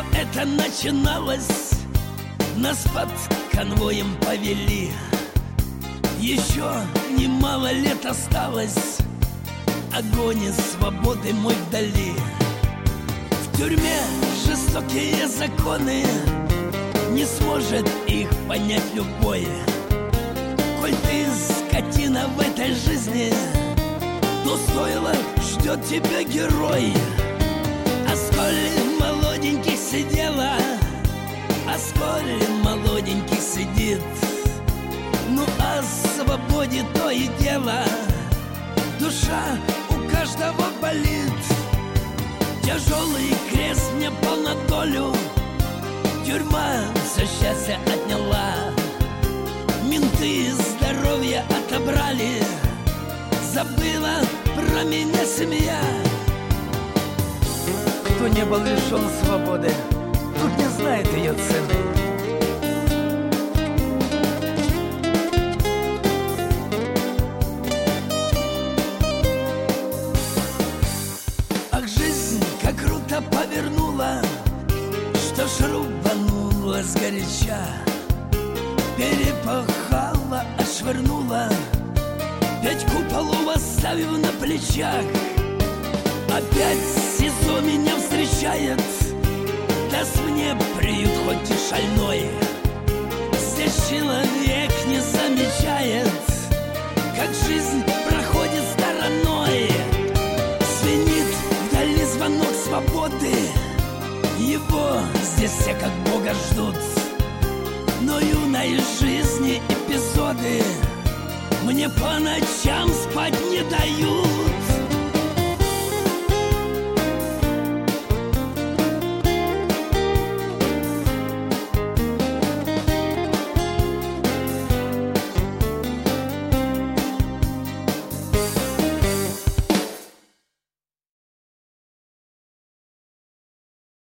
все это начиналось, нас под конвоем повели. Еще немало лет осталось, огонь и свободы мой вдали. В тюрьме жестокие законы, не сможет их понять любой. Коль ты скотина в этой жизни, то стоило, ждет тебя герой. А сколь молоденький сидела, а сколь молоденький сидит, ну о свободе то и дело, душа у каждого болит. Тяжелый крест мне пал на долю, тюрьма все счастье отняла. Менты здоровье отобрали, забыла про меня семья. Кто не был лишен свободы, тут не знает ее цены. Ах, жизнь как круто повернула, что ж рубанула сгоряча. Перепахала, отшвырнула, 5 куполов оставив на плечах. Опять СИЗО меня встречает, даст мне приют хоть и шальной. Здесь человек не замечает, как жизнь проходит стороной. Звенит вдали звонок свободы, его здесь все как Бога ждут. Но юной жизни эпизоды мне по ночам спать не дают.